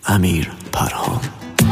امیر پرهام.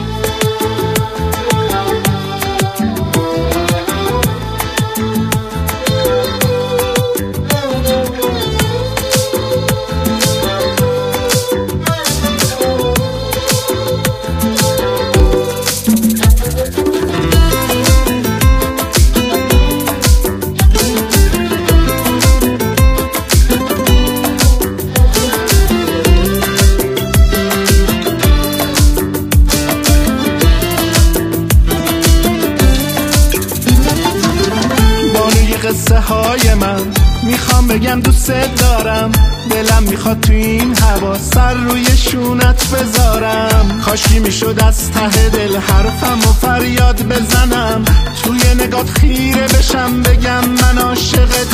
قصه های من میخوام بگم دوست دارم، دلم میخواد تو این هوا سر روی شونت بذارم. کاشکی میشد از ته دل حرفم و فریاد بزنم، توی نگات خیره بشم بگم من عاشقت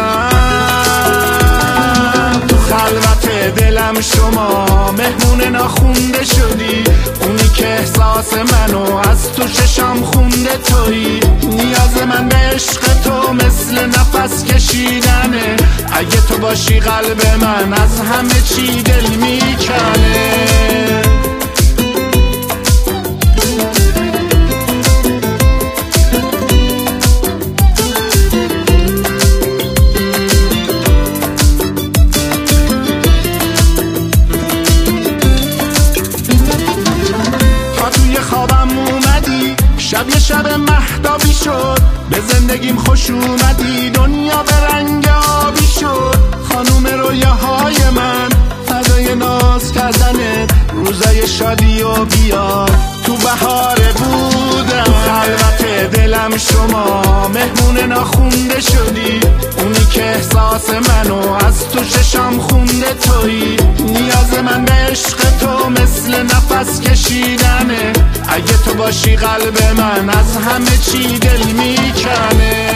شدم. تو خلوت دلم شما مهمون ناخونده شدی، اونی که احساس منو از تو چشام خونده تویی. نیاز من به عشق تو مثل نفس کشیدنه، اگه تو باشی قلب من از همه چی دل میکنه. شب یه شب مهتابی شد، به زندگیم خوش اومدی، دنیا به رنگ آبی شد. خانوم رویاهای من فدای ناز کردنت، روزای شادی و بیاد تو بهار بودم. خلوت دلم شما مهمون ناخونده شدی، اونی که احساس منو از تو چشام خونده تویی. نیاز من به عشق تو مثل نفس کشیدنه، اگه تو باشی قلب من از همه چی دل میکنه.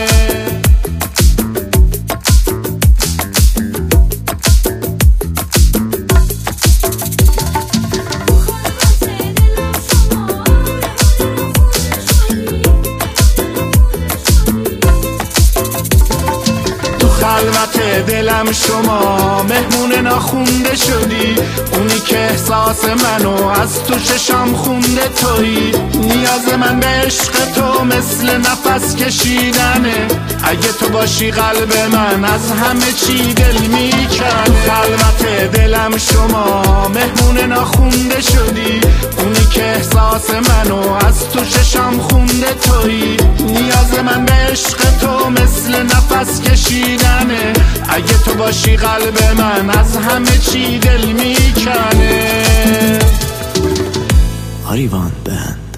خلوت دلم شما مهمون ناخونده شدی، اونی که احساس منو از تو چشام خونده تویی. نیاز من به عشق تو مثل نفس کشیدنه، اگه تو باشی قلب من از همه چی دل میکنه. خلوت دلم شما مهمون ناخونده شدی، اونی که احساس منو از تو چشام خونده تویی. نیاز من به عشق تو مثل نفس کشیدنه، اگه تو باشی قلب من از همه چی دل میکنه. آریوان بند.